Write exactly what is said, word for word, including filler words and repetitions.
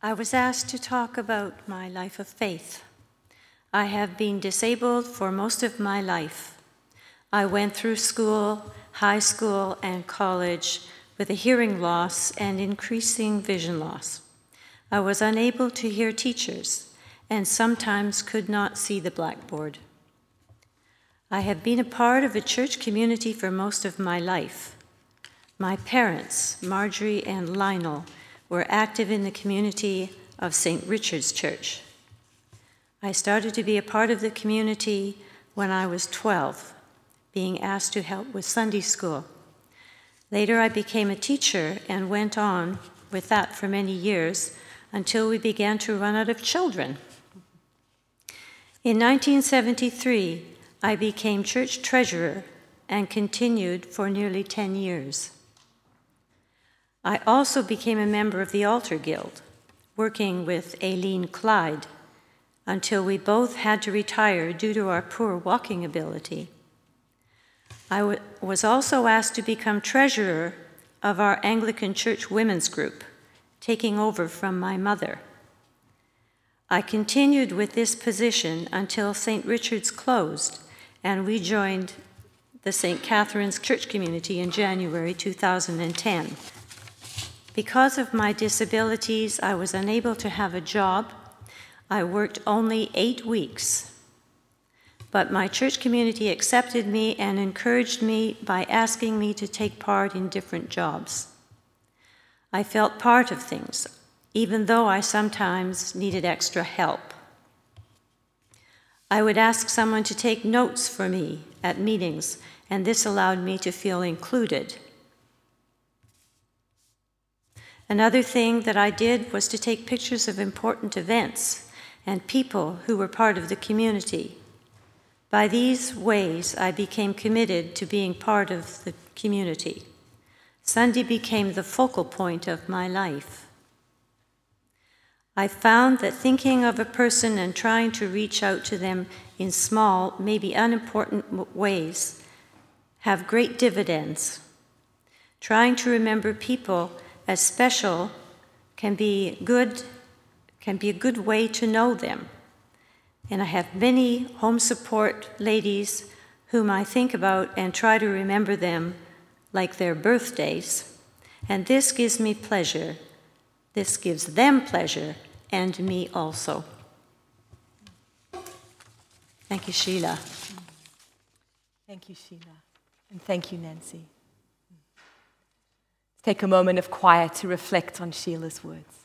I was asked to talk about my life of faith. I have been disabled for most of my life. I went through school, high school, and college with a hearing loss and increasing vision loss. I was unable to hear teachers and sometimes could not see the blackboard. I have been a part of a church community for most of my life. My parents, Marjorie and Lionel, were active in the community of Saint Richard's Church. I started to be a part of the community when I was twelve, being asked to help with Sunday school. Later, I became a teacher and went on with that for many years until we began to run out of children. In nineteen seventy-three, I became church treasurer and continued for nearly ten years. I also became a member of the Altar Guild, working with Aileen Clyde, until we both had to retire due to our poor walking ability. I w- was also asked to become treasurer of our Anglican Church Women's Group, taking over from my mother. I continued with this position until Saint Richard's closed, and we joined the Saint Catherine's Church community in January two thousand ten. Because of my disabilities, I was unable to have a job. I worked only eight weeks. But my church community accepted me and encouraged me by asking me to take part in different jobs. I felt part of things, even though I sometimes needed extra help. I would ask someone to take notes for me at meetings, and this allowed me to feel included. Another thing that I did was to take pictures of important events and people who were part of the community. By these ways, I became committed to being part of the community. Sunday became the focal point of my life. I found that thinking of a person and trying to reach out to them in small, maybe unimportant ways have great dividends. Trying to remember people as special can be good, can be a good way to know them. And I have many home support ladies whom I think about and try to remember them like their birthdays. And this gives me pleasure. This gives them pleasure, and me also. Thank you, Sheila. Thank you, Sheila. And thank you, Nancy. Take a moment of quiet to reflect on Sheila's words.